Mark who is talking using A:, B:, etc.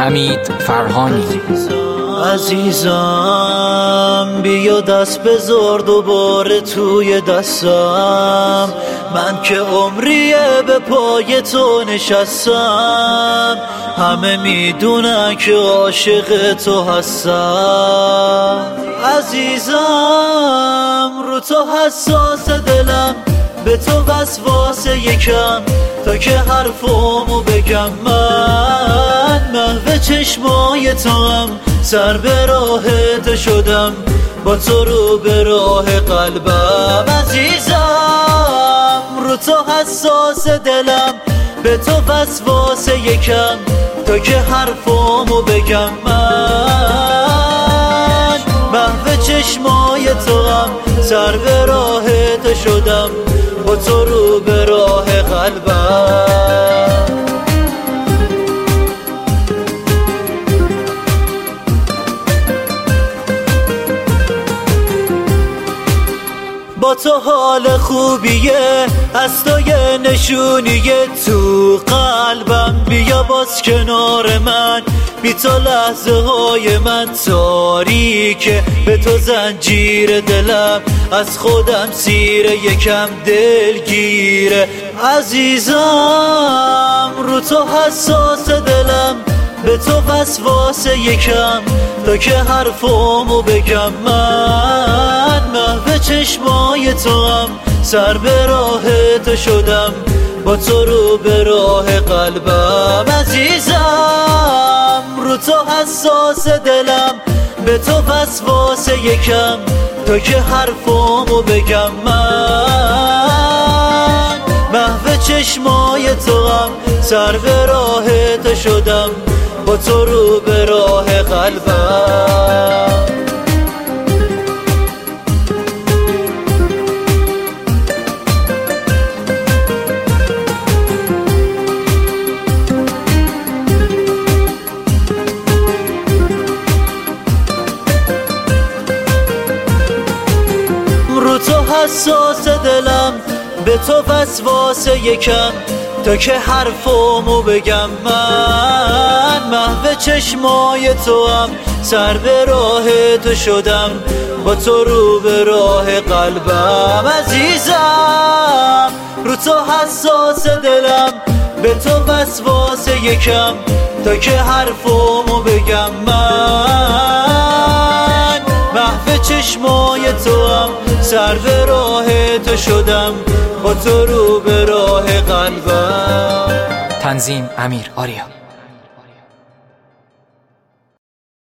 A: حمید فرهانی.
B: عزیزم بیا دست بذار دوباره توی دستم، من که عمریه به پای تو نشستم، همه میدونن که عاشق تو هستم. عزیزم رو تو حساس دلم، به تو وسواس یکم تا که حرفامو بگم. من محو چشمای تو هم، سر به راه تو شدم، با تو رو به راه قلبم. عزیزم رو تو حساس دلم، به تو وسواس یکم تا که حرفامو بگم. من محو چشمای تو هم، سر به راه تو شدم، با تو رو به راه قلبم. با تو حال خوبیه، از تو یه نشونیه تو قلبم. بیا باز کنار من، بی تو لحظه های من تاریکه، به تو زنجیر دلم از خودم سیره، یکم دلگیره. عزیزم رو تو حساس دلم، به تو وسواس یکم تا که حرفامو بگم. من محو چشمای تو هم، سر به راه تو شدم، با تو رو به راه قلبم. عزیزم رو تو حساس دلم، به تو وسواس یکم تا که حرفامو بگم. من محو چشمای تو هم، سر به راه تو شدم، با تو رو به راه قلبم. رو تو حساس دلم، به تو وسواس یکم تا که حرفامو بگم. من محو چشمای تو هم، سر به راه تو شدم، با تو رو به راه قلبم. عزیزم رو تو حساس دلم، به تو وسواس یکم تا که حرفامو بگم. من محو چشمای تو هم، سر به راه تو شدم، با تو رو به راه قلبم.
A: تنظیم امیر آریا.